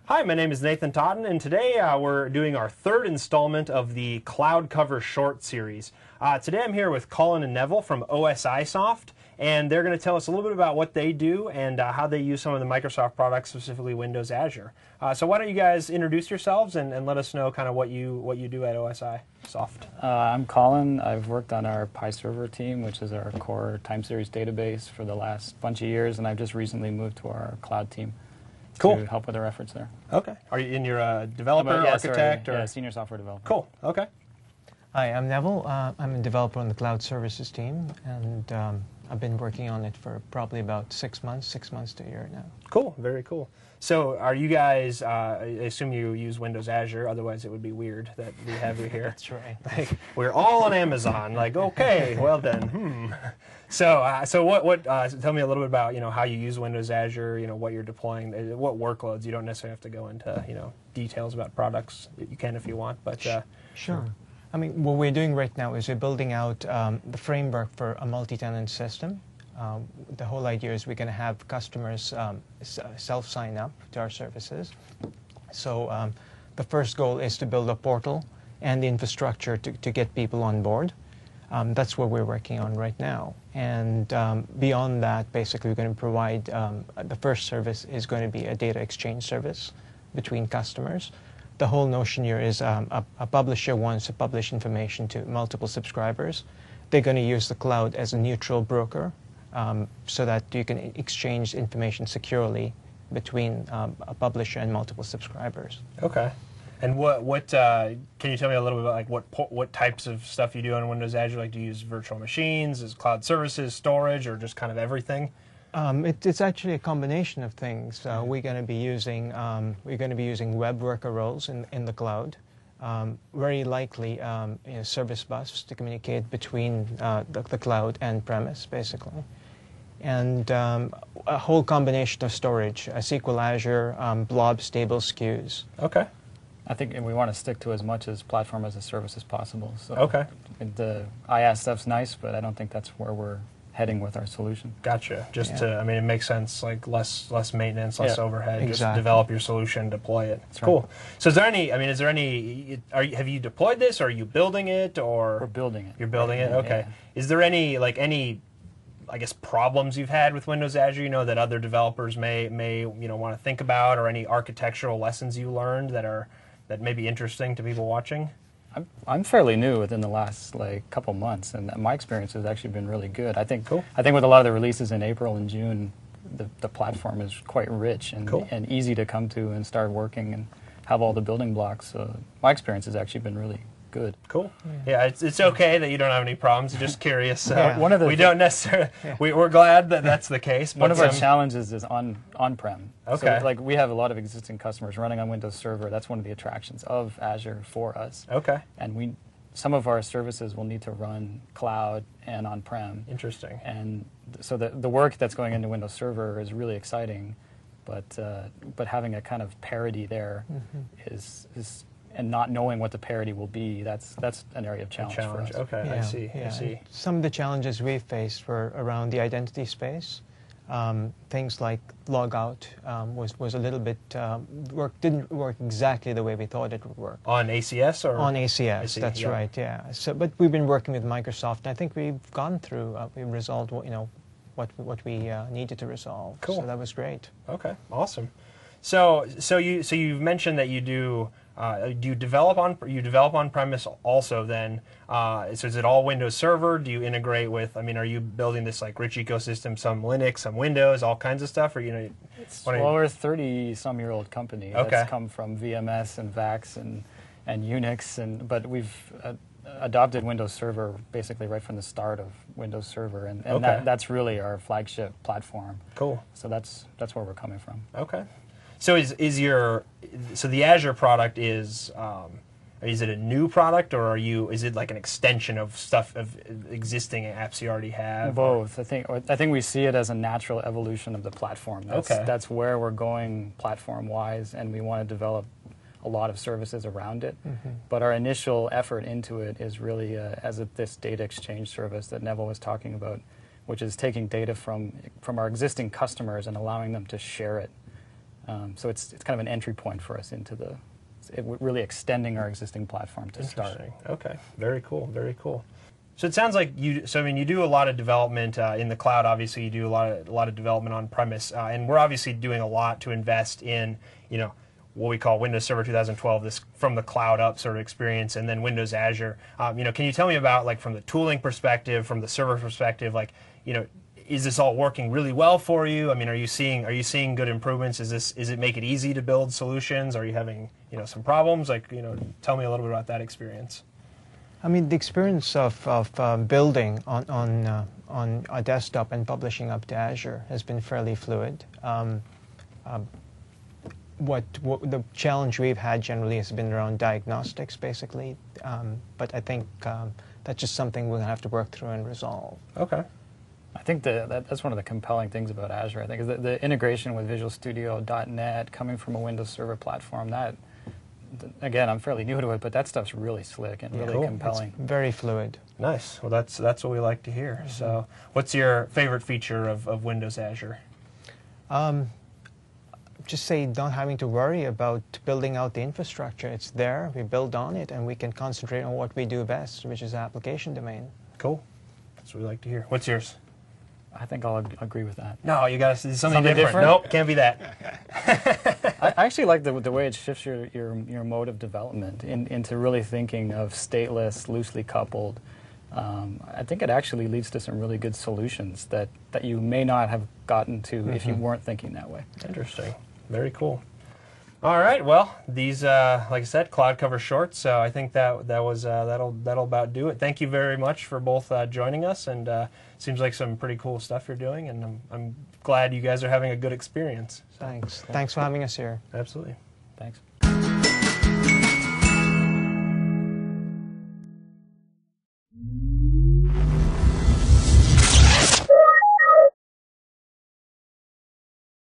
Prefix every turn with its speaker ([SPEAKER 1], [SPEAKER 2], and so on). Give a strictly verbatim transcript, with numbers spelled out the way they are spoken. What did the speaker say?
[SPEAKER 1] Hi, my name is Nathan Totten, and today uh, we're doing our third installment of the Cloud Cover Short series. Uh, today I'm here with Colin and Neville from O S I Soft, and they're going to tell us a little bit about what they do and uh, how they use some of the Microsoft products, specifically Windows Azure. Uh, so why don't you guys introduce yourselves and, and let us know kind of what you what you do at O S I Soft.
[SPEAKER 2] Uh, I'm Colin. I've worked on our PyServer team, which is our core time series database, for the last bunch of years, and I've just recently moved to our cloud team.
[SPEAKER 1] Cool.
[SPEAKER 2] To help with our efforts there.
[SPEAKER 1] Okay. Are you in your uh, developer,
[SPEAKER 2] About, yeah,
[SPEAKER 1] architect,
[SPEAKER 2] sorry,
[SPEAKER 1] or
[SPEAKER 2] yeah, senior software developer?
[SPEAKER 1] Cool. Okay.
[SPEAKER 3] Hi, I'm Neville. Uh, I'm a developer on the Cloud Services team, and um, I've been working on it for probably about six months, six months to a year now.
[SPEAKER 1] Cool. Very cool. So are you guys, uh, I assume you use Windows Azure, otherwise it would be weird that we have you here.
[SPEAKER 3] That's right.
[SPEAKER 1] Like, we're all on Amazon. Like, okay, well then, hmm. So, uh, so what, what uh, tell me a little bit about, you know, how you use Windows Azure, you know, what you're deploying, uh, what workloads. You don't necessarily have to go into, you know, details about products. You can if you want, but. Uh,
[SPEAKER 3] sure. I mean, what we're doing right now is we're building out um, the framework for a multi-tenant system. Um, the whole idea is we're going to have customers um, self-sign up to our services. So um, the first goal is to build a portal and the infrastructure to, to get people on board. Um, that's what we're working on right now. And um, beyond that, basically, we're going to provide, um, the first service is going to be a data exchange service between customers. The whole notion here is um, a, a publisher wants to publish information to multiple subscribers. They're going to use the cloud as a neutral broker um, so that you can exchange information securely between um, a publisher and multiple subscribers.
[SPEAKER 1] Okay. And what what uh, can you tell me a little bit about like what what types of stuff you do on Windows Azure? Like, do you use virtual machines, is cloud services, storage, or just kind of everything?
[SPEAKER 3] Um, it, it's actually a combination of things. Uh, we're going to be using um, we're going to be using web worker roles in in the cloud. Um, very likely, um, you know, service bus to communicate between uh, the, the cloud and premise, basically, and um, a whole combination of storage: uh, S Q L Azure, um, blob stable S K Us.
[SPEAKER 1] Okay.
[SPEAKER 2] I think we want to stick to as much as platform as a service as possible. So
[SPEAKER 1] okay.
[SPEAKER 2] The IaaS stuff's nice, but I don't think that's where we're heading with our solution.
[SPEAKER 1] Gotcha. Just
[SPEAKER 3] yeah.
[SPEAKER 1] to, I mean, it makes sense. Like less less maintenance, less
[SPEAKER 2] yeah,
[SPEAKER 1] overhead.
[SPEAKER 3] Exactly.
[SPEAKER 1] Just develop your solution, deploy it.
[SPEAKER 2] That's
[SPEAKER 1] cool.
[SPEAKER 2] Right.
[SPEAKER 1] So, is there any? I mean, is there any? Are you, have you deployed this? Or are you building it? Or
[SPEAKER 2] we're building it.
[SPEAKER 1] You're building it.
[SPEAKER 2] Yeah,
[SPEAKER 1] Okay.
[SPEAKER 2] yeah.
[SPEAKER 1] Is there any like any? I guess problems you've had with Windows Azure, you know, that other developers may may you know want to think about, or any architectural lessons you learned that are that may be interesting to people watching?
[SPEAKER 2] I'm, I'm fairly new within the last like couple months, and my experience has actually been really good. I think
[SPEAKER 1] cool.
[SPEAKER 2] I think with a lot of the releases in April and June, the, the platform is quite rich and,
[SPEAKER 1] cool.
[SPEAKER 2] and easy to come to and start working and have all the building blocks. So my experience has actually been really good.
[SPEAKER 1] Cool. Yeah, yeah it's, it's okay that you don't have any problems. Just curious. Uh,
[SPEAKER 3] yeah.
[SPEAKER 2] One of the
[SPEAKER 1] we don't necessarily. Yeah. We, we're glad that that's the case. But
[SPEAKER 2] One of our
[SPEAKER 1] um,
[SPEAKER 2] challenges is on on-prem.
[SPEAKER 1] Okay.
[SPEAKER 2] So, like, we have a lot of existing customers running on Windows Server. That's one of the attractions of Azure for us.
[SPEAKER 1] Okay.
[SPEAKER 2] And we, some of our services will need to run cloud and on-prem.
[SPEAKER 1] Interesting.
[SPEAKER 2] And so the the work that's going into Windows Server is really exciting, but uh, but having a kind of parity there mm-hmm. is is. And not knowing what the parity will be, that's that's an area of challenge,
[SPEAKER 1] challenge.
[SPEAKER 2] for us.
[SPEAKER 1] Okay,
[SPEAKER 3] yeah,
[SPEAKER 1] I see.
[SPEAKER 3] yeah.
[SPEAKER 1] I see.
[SPEAKER 3] Some of the challenges we faced were around the identity space. Um, things like logout um, was was a little bit um, work didn't work exactly the way we thought it would work.
[SPEAKER 1] On A C S or
[SPEAKER 3] on A C S?
[SPEAKER 1] I see,
[SPEAKER 3] That's
[SPEAKER 1] yeah.
[SPEAKER 3] right. Yeah. So, but we've been working with Microsoft, and I think we've gone through. Uh, we've resolved what you know, what what we uh, needed to resolve.
[SPEAKER 1] Cool.
[SPEAKER 3] So that was great.
[SPEAKER 1] Okay. Awesome. So so you so you've mentioned that you do. Uh, do you develop on you develop on premise also then? Uh, so is it all Windows Server? Do you integrate with? I mean, are you building this like rich ecosystem, some Linux, some Windows, all kinds of stuff, or you know?
[SPEAKER 2] It's,
[SPEAKER 1] what
[SPEAKER 2] well, we're a thirty-some-year-old company
[SPEAKER 1] okay.
[SPEAKER 2] that's come from V M S and VAX and and Unix, and but we've uh, adopted Windows Server basically right from the start of Windows Server, and, and
[SPEAKER 1] okay.
[SPEAKER 2] that, that's really our flagship platform.
[SPEAKER 1] Cool.
[SPEAKER 2] So that's that's where we're coming from.
[SPEAKER 1] Okay. So is is your so the Azure product is um, is it a new product, or are you is it like an extension of stuff of existing apps you already have?
[SPEAKER 2] Both. I think I think we see it as a natural evolution of the platform. That's,
[SPEAKER 1] okay.
[SPEAKER 2] That's where we're going platform wise, and we want to develop a lot of services around it. Mm-hmm. But our initial effort into it is really uh, as a, this data exchange service that Neville was talking about, which is taking data from from our existing customers and allowing them to share it Um, so it's it's kind of an entry point for us into the it, really extending our existing platform to start.
[SPEAKER 1] Interesting. Okay, very cool, very cool. So it sounds like you. So I mean, you do a lot of development uh, in the cloud. Obviously, you do a lot of a lot of development on premise, uh, and we're obviously doing a lot to invest in, you know, what we call Windows Server two thousand twelve, this from the cloud up sort of experience, and then Windows Azure. Um, you know, can you tell me about, like, from the tooling perspective, from the server perspective, like, you know, is this all working really well for you? I mean, are you seeing are you seeing good improvements? Is this is it make it easy to build solutions? Are you having, you know, some problems? Like, you know, tell me a little bit about that experience.
[SPEAKER 3] I mean, the experience of, of uh, building on on, uh, on a desktop and publishing up to Azure has been fairly fluid. Um, um, what, what the challenge we've had generally has been around diagnostics, basically. Um, but I think um, that's just something we'll have to work through and resolve.
[SPEAKER 1] Okay.
[SPEAKER 2] I think the, that, that's one of the compelling things about Azure, I think, is the, the integration with Visual Studio dot net coming from a Windows Server platform. That, again, I'm fairly new to it, but that stuff's really slick and really
[SPEAKER 1] Cool.
[SPEAKER 2] compelling.
[SPEAKER 3] It's very fluid.
[SPEAKER 1] Nice. Well, that's that's what we like to hear. Mm-hmm. So, what's your favorite feature of, of Windows Azure?
[SPEAKER 3] Um, just say not having to worry about building out the infrastructure. It's there, we build on it, and we can concentrate on what we do best, which is application domain.
[SPEAKER 1] Cool. That's what we like to hear. What's yours?
[SPEAKER 2] I think I'll ag agree with that.
[SPEAKER 1] No, you got to see something,
[SPEAKER 2] Something
[SPEAKER 1] different.
[SPEAKER 2] different?
[SPEAKER 1] Nope, can't be that.
[SPEAKER 2] I I actually like the, the way it shifts your, your, your mode of development in, into really thinking of stateless, loosely coupled. Um, I think it actually leads to some really good solutions that, that you may not have gotten to mm-hmm. if you weren't thinking that way.
[SPEAKER 1] Interesting. Very cool. All right. Well, these, uh, like I said, cloud cover shorts. So I think that that was uh, that'll that'll about do it. Thank you very much for both uh, joining us, and uh, seems like some pretty cool stuff you're doing, and I'm I'm glad you guys are having a good experience. So,
[SPEAKER 3] Thanks. Thanks for having us here.
[SPEAKER 1] Absolutely.
[SPEAKER 2] Thanks.